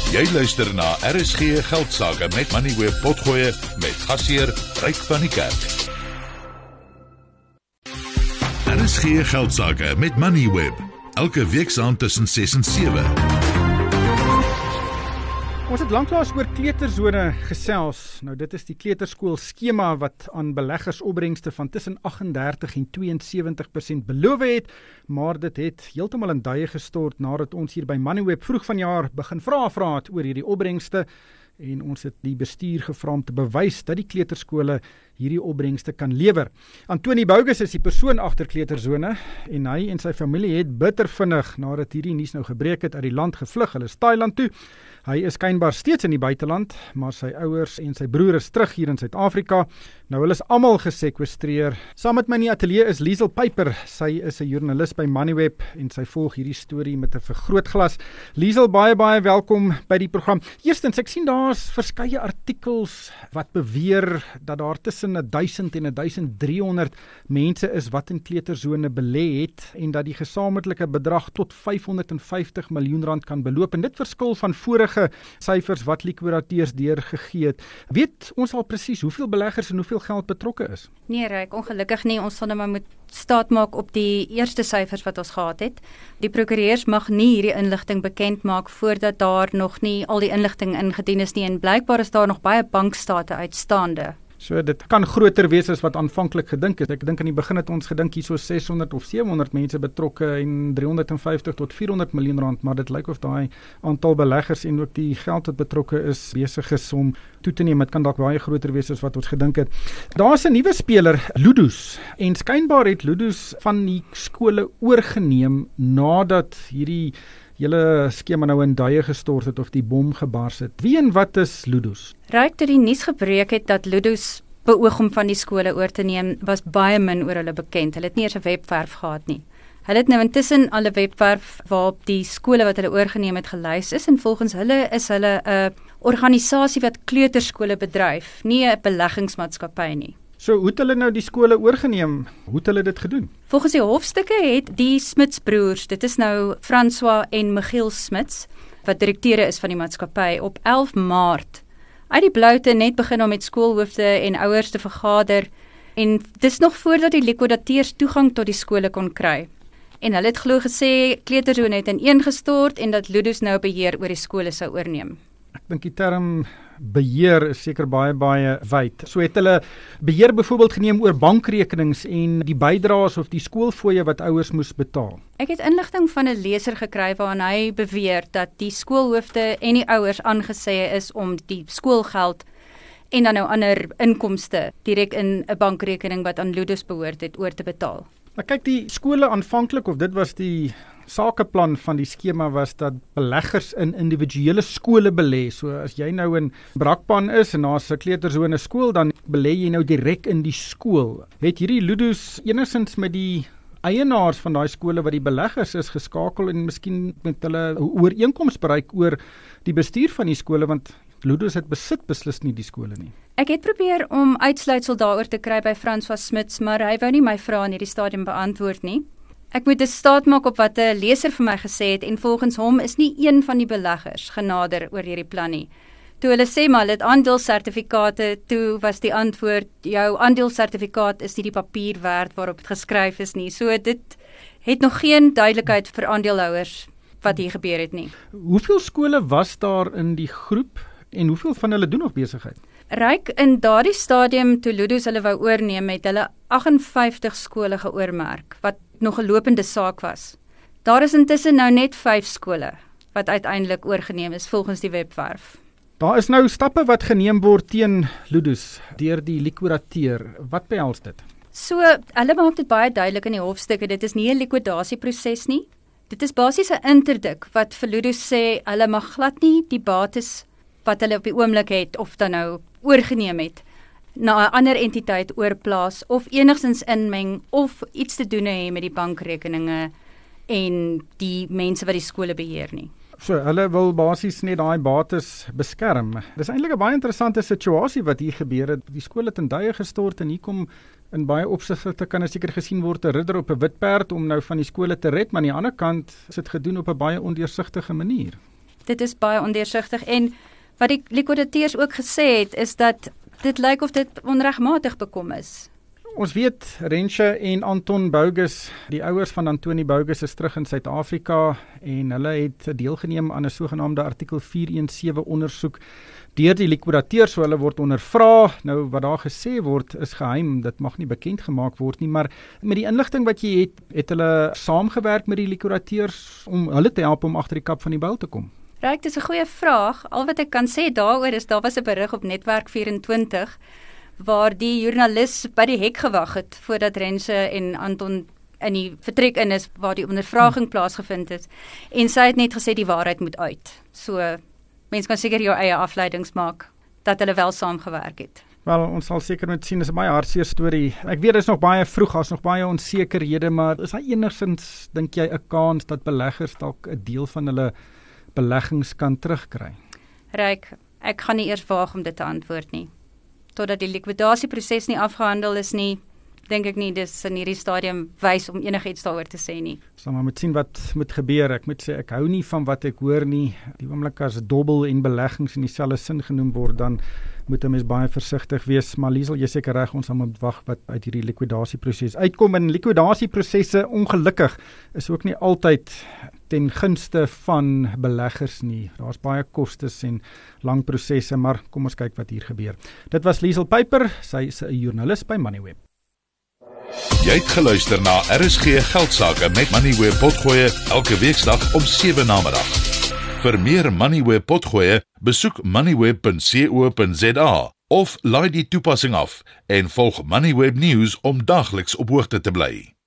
Jy luister na RSG Geldsaake met Moneyweb Potgoe met gasheer Ryk van die Kerk. RSG Geldsaake met Moneyweb, elke week saand tussen 6 en 7. Ons het lanklaas oor kleutersone gesels. Nou dit is die kleuterskool skema wat aan beleggers opbrengste van tussen 38 en 72% beloof het, maar dit het heeltemal in duie gestort nadat ons hier by Moneyweb vroeg vanjaar begin vra het oor hierdie opbrengste en ons het die bestuur gevra om te bewys dat die kleuterskole hierdie opbrengste kan lewer. Antoni Bogus is die persoon agter kleutersone en hy en sy familie het bitter vinnig nadat hierdie nuus nou gebreek het uit die land gevlug. Hulle is Thailand toe. Hy is skynbaar steeds in die buiteland, maar sy ouers en sy broer is terug hier in Suid-Afrika. Nou hulle is almal gesekwestreer. Saam met my in die ateljee is Liesel Pyper. Sy is 'n joernalis by Moneyweb en sy volg hierdie storie met 'n vergrootglas. Liesel, baie welkom by die program. Eerstens, ek sien daar's verskeie artikels wat beweer dat daar tussen 1000 en 1300 mense is wat in kleutersone belê het en dat die gesamentlike bedrag tot 550 miljoen rand kan beloop en dit verskil van vorige syfers wat likwidateurs deurgegee het. Weet ons al presies hoeveel beleggers en hoeveel geld betrokke is? Nee, Ryk, ongelukkig nie. Ons sal nou maar moet staat maak op die eerste syfers wat ons gehad het. Die prokureurs mag nie hierdie inligting bekend maak voordat daar nog nie al die inligting ingedien is nie en blykbaar is daar nog baie bankstate uitstaande. So dit kan groter wees as wat aanvanklik gedink is. Ek dink aan die begin het ons gedink hier so 600 of 700 mense betrokke en 350 tot 400 miljoen rand, maar dit lyk of daai aantal beleggers en ook die geld wat betrokke is besig is om toe te neem. Dit kan dalk baie groter wees as wat ons gedink het. Daar's 'n nuwe speler, Ludus, en skynbaar het Ludus van die skole oorgeneem nadat hierdie hele skema nou in duie gestort het of die bom gebars het. Wie en wat is Ludus? Ryk, toe die nuus gebreek het dat Ludus beoog om van die skole oor te neem, was baie min oor hulle bekend. Hulle het nie eers 'n webwerf gehad nie. Hulle het nou intussen al 'n webwerf waarop die skole wat hulle oorgeneem het gelys is en volgens hulle is hulle 'n organisasie wat kleuterskole bedryf, nie 'n beleggingsmaatskappy nie. So, hoe het hulle nou die skole oorgeneem? Hoe het hulle dit gedoen? Volgens die hofstukke het die Smitsbroers, dit is nou François en Michiel Smits, wat direkteure is van die maatskappy, op 11 Maart uit die bloute net begin om met skoolhoofde en ouers te vergader en dis nog voordat die likwidateurs toegang tot die skole kon kry. En hulle het glo gesê kleutersone het ineengestort en dat Ludus nou beheer oor die skole sou oorneem. Ek dink die term beheer is seker baie wyd. So het hulle beheer byvoorbeeld geneem oor bankrekenings en die bydraes of die skoolfooie wat ouers moes betaal. Ek het inligting van 'n leser gekry waarin hy beweer dat die skoolhoofde en die ouers aangesê is om die skoolgeld en dan nou ander inkomste direk in 'n bankrekening wat aan Ludus behoort het oor te betaal. Maar kyk, die skole aanvanklik, of dit was die sakeplan van die skema, was dat beleggers in individuele skole belê. So as jy nou in Brakpan is en daar's 'n kleutersone skool, dan belê jy nou direk in die skool. Het hierdie Ludus enigstens met die eienaars van daai skole wat die beleggers is geskakel en miskien met hulle ooreenkoms bereik oor die bestuur van die skole, want Ludus het beslis nie die skole nie. Ek het probeer om uitsluitsel daaroor te kry by François Smits, maar hy wou nie my vrae in hierdie stadium beantwoord nie. Ek moet dus staat maak op wat 'n leser vir my gesê het en volgens hom is nie een van die beleggers genader oor hierdie plan nie. Toe hulle sê maar hulle het aandelesertifikate, toe was die antwoord, jou aandelesertifikaat is nie die papier werd waarop dit geskryf is nie. So dit het nog geen duidelikheid vir aandeelhouers wat hier gebeur het nie. Hoeveel skole was daar in die groep en hoeveel van hulle doen nog besigheid? Ryk, in daardie stadium toe Ludus hulle wou oorneem, het hulle 58 skole geoormerk, wat nog 'n lopende saak was. Daar is intussen nou net 5 skole wat uiteindelik oorgeneem is volgens die webwerf. Daar is nou stappe wat geneem word teen Ludus deur die likwidateur. Wat behels dit? So, hulle maak dit baie duidelik in die hofstukke, dit is nie 'n likwidasieproses nie. Dit is basies 'n interdik wat vir Ludus sê hulle mag glad nie die bates wat hulle op die oomblik het of dan nou oorgeneem het na 'n ander entiteit oorplaas of enigstens inmeng of iets te doen hê met die bankrekeninge en die mense wat die skole beheer nie. So, hulle wil basies net daai bates beskerm. Dis eintlik 'n baie interessante situasie wat hier gebeur het. Die skool het in duie gestort en hier kom in baie opsigte kan seker gesien word 'n ridder op 'n wit perd om nou van die skole te red, maar aan die ander kant is dit gedoen op 'n baie ondeursigtige manier. Dit is baie ondeursigtig en wat die likwidateurs ook gesê het, is dat dit lyk of dit onregmatig bekom is. Ons weet Rensha en Anton Bogus, die ouers van Antoni Bogus is terug in Suid-Afrika en hulle het deelgeneem aan 'n sogenaamde artikel 417 ondersoek deur die likwidateurs, so hulle word ondervra. Nou wat daar gesê word is geheim, dit mag nie bekend gemaak word nie, maar met die inligting wat jy het hulle saamgewerk met die likwidateurs om hulle te help om agter die kap van die buil te kom. Ryk, dis 'n goeie vraag. Al wat ek kan sê daaroor is, daar was 'n berig op Netwerk 24 waar die joernalis by die hek gewag het voordat Rensha en Anton in die vertrek in is waar die ondervraging plaasgevind het. En sy het net gesê die waarheid moet uit. So mens kan seker jou eie afleidings maak dat hulle wel saamgewerk het. Wel, ons sal seker moet sien, dis 'n baie hartseer storie. Ek weet dit is nog baie vroeg, daar's nog baie onsekerhede, maar is daar enigsins, dink jy, 'n kans dat beleggers dalk 'n deel van hulle beleggings kan terugkry? Ryk, ek gaan nie eers waag om dit te antwoord nie. Totdat die likwidasieproses nie afgehandel is nie, dink ek nie dis in hierdie stadium wys om enigiets daaroor te sê nie. So maar moet sien wat moet gebeur. Ek moet sê ek hou nie van wat ek hoor nie. Die oomblik as dobbel en beleggings in dieselfde sin genoem word, dan moet 'n mens baie versigtig wees. Maar Liesel, jy seker reg, ons moet wag wat uit hierdie likwidasieproses uitkom. En likwidasieprosesse, ongelukkig, is ook nie altyd ten gunste van beleggers nie. Daar's baie kostes en lang prosesse, maar kom ons kyk wat hier gebeur. Dit was Liesel Pyper, sy is 'n joernalis by Moneyweb. Jy het geluister na RSG Geldsaake met Moneyweb Potgoe elke weeksdag om 7 namiddag. Vir meer Moneyweb Potgoe, besoek moneyweb.co.za of laai die toepassing af en volg Moneyweb News om dagliks op hoogte te bly.